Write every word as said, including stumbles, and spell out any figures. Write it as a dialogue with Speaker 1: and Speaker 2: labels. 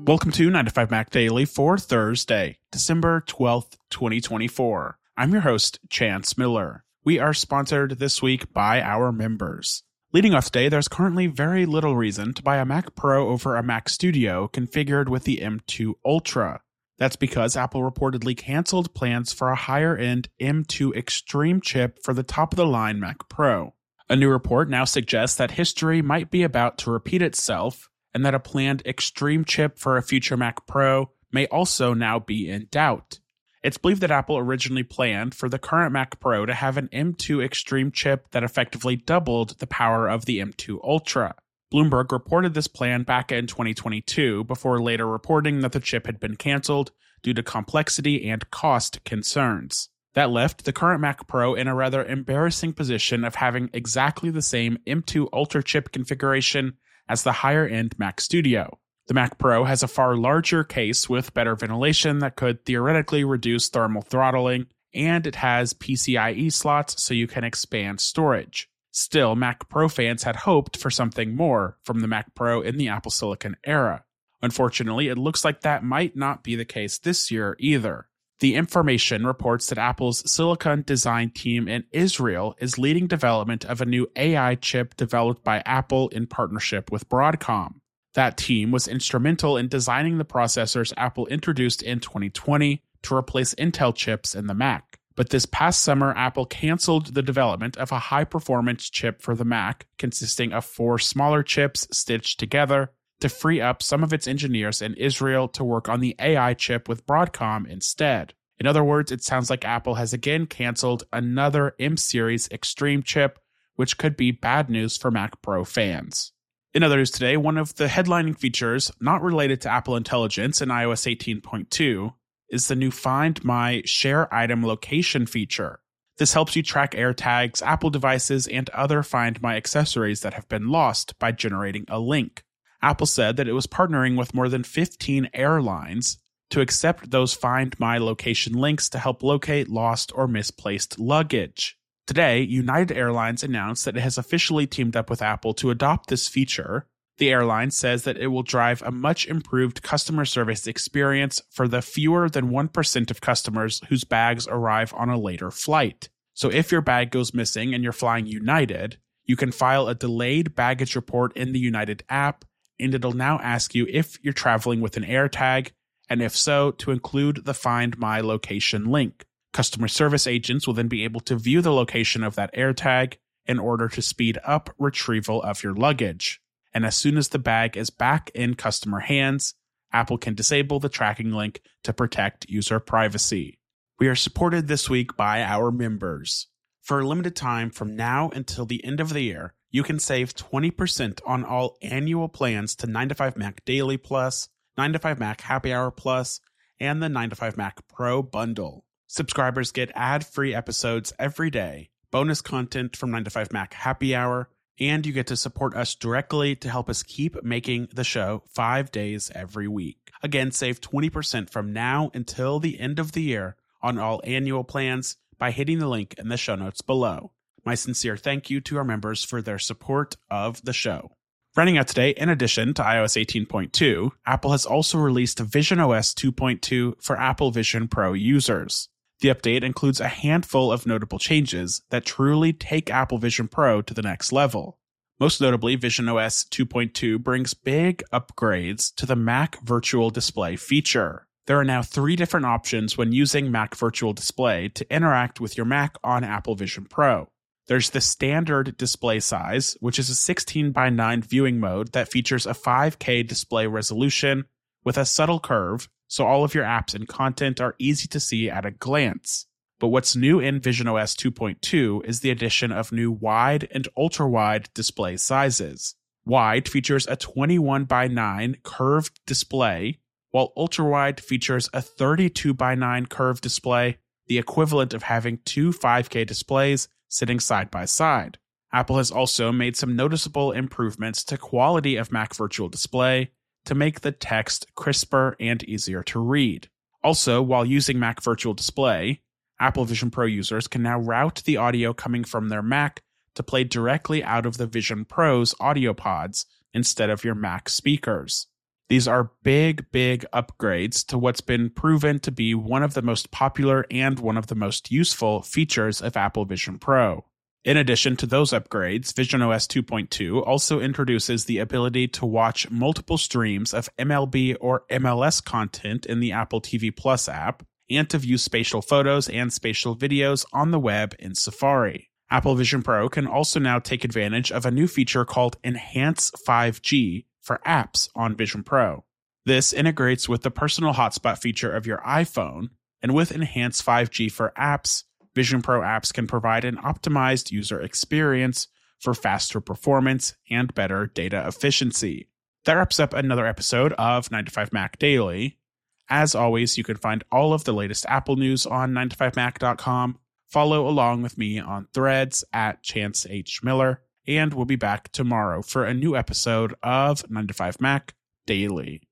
Speaker 1: Welcome to nine to five Mac Daily for Thursday, December twelfth, twenty twenty-four. I'm your host, Chance Miller. We are sponsored this week by our members. Leading off today, there's currently very little reason to buy a Mac Pro over a Mac Studio configured with the M two Ultra. That's because Apple reportedly canceled plans for a higher-end M two Extreme chip for the top-of-the-line Mac Pro. A new report now suggests that history might be about to repeat itself, and that a planned Extreme chip for a future Mac Pro may also now be in doubt. It's believed that Apple originally planned for the current Mac Pro to have an M two Extreme chip that effectively doubled the power of the M two Ultra. Bloomberg reported this plan back in twenty twenty-two before later reporting that the chip had been canceled due to complexity and cost concerns. That left the current Mac Pro in a rather embarrassing position of having exactly the same M two Ultra chip configuration as the higher-end Mac Studio. The Mac Pro has a far larger case with better ventilation that could theoretically reduce thermal throttling, and it has PCIe slots so you can expand storage. Still, Mac Pro fans had hoped for something more from the Mac Pro in the Apple Silicon era. Unfortunately, it looks like that might not be the case this year either. The Information reports that Apple's Silicon design team in Israel is leading development of a new A I chip developed by Apple in partnership with Broadcom. That team was instrumental in designing the processors Apple introduced in twenty twenty to replace Intel chips in the Mac. But this past summer, Apple canceled the development of a high-performance chip for the Mac, consisting of four smaller chips stitched together, to free up some of its engineers in Israel to work on the A I chip with Broadcom instead. In other words, it sounds like Apple has again canceled another M-series Extreme chip, which could be bad news for Mac Pro fans. In other news today, one of the headlining features not related to Apple Intelligence in i O S eighteen point two is the new Find My Share Item Location feature. This helps you track AirTags, Apple devices, and other Find My accessories that have been lost by generating a link. Apple said that it was partnering with more than fifteen airlines to accept those Find My location links to help locate lost or misplaced luggage. Today, United Airlines announced that it has officially teamed up with Apple to adopt this feature. The airline says that it will drive a much improved customer service experience for the fewer than one percent of customers whose bags arrive on a later flight. So if your bag goes missing and you're flying United, you can file a delayed baggage report in the United app, and it'll now ask you if you're traveling with an AirTag, and if so, to include the Find My location link. Customer service agents will then be able to view the location of that AirTag in order to speed up retrieval of your luggage. And as soon as the bag is back in customer hands, Apple can disable the tracking link to protect user privacy. We are supported this week by our members. For a limited time from now until the end of the year, you can save twenty percent on all annual plans to nine to five Mac Daily Plus, nine to five Mac Happy Hour Plus, and the nine to five Mac Pro Bundle. Subscribers get ad-free episodes every day, bonus content from nine to five Mac Happy Hour, and you get to support us directly to help us keep making the show five days every week. Again, save twenty percent from now until the end of the year on all annual plans by hitting the link in the show notes below. My sincere thank you to our members for their support of the show. Running out today, in addition to i O S eighteen point two, Apple has also released visionOS two point two for Apple Vision Pro users. The update includes a handful of notable changes that truly take Apple Vision Pro to the next level. Most notably, visionOS two point two brings big upgrades to the Mac Virtual Display feature. There are now three different options when using Mac Virtual Display to interact with your Mac on Apple Vision Pro. There's the standard display size, which is a sixteen by nine viewing mode that features a five K display resolution with a subtle curve, so all of your apps and content are easy to see at a glance. But what's new in visionOS two point two is the addition of new wide and ultra-wide display sizes. Wide features a twenty-one by nine curved display, while ultra-wide features a thirty-two by nine curved display, the equivalent of having two five K displays sitting side by side. Apple has also made some noticeable improvements to quality of Mac Virtual Display to make the text crisper and easier to read. Also, while using Mac Virtual Display, Apple Vision Pro users can now route the audio coming from their Mac to play directly out of the Vision Pro's audio pods instead of your Mac speakers. These are big, big upgrades to what's been proven to be one of the most popular and one of the most useful features of Apple Vision Pro. In addition to those upgrades, visionOS two point two also introduces the ability to watch multiple streams of M L B or M L S content in the Apple T V Plus app, and to view spatial photos and spatial videos on the web in Safari. Apple Vision Pro can also now take advantage of a new feature called Enhance five G for apps on Vision Pro. This integrates with the personal hotspot feature of your iPhone, and with Enhance five G for apps, Vision Pro apps can provide an optimized user experience for faster performance and better data efficiency. That wraps up another episode of nine to five Mac Daily. As always, you can find all of the latest Apple news on nine to five mac dot com. Follow along with me on Threads at Chance H. Miller, and we'll be back tomorrow for a new episode of nine to five Mac Daily.